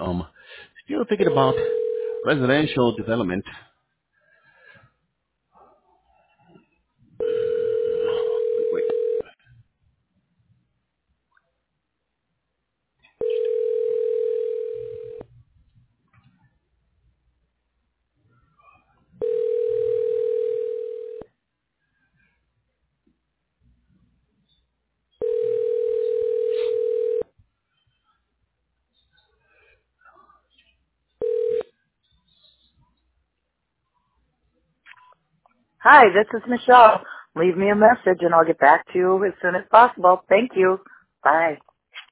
still thinking about residential development. Wait. Hi, this is Michelle. Leave me a message and I'll get back to you as soon as possible. Thank you. Bye.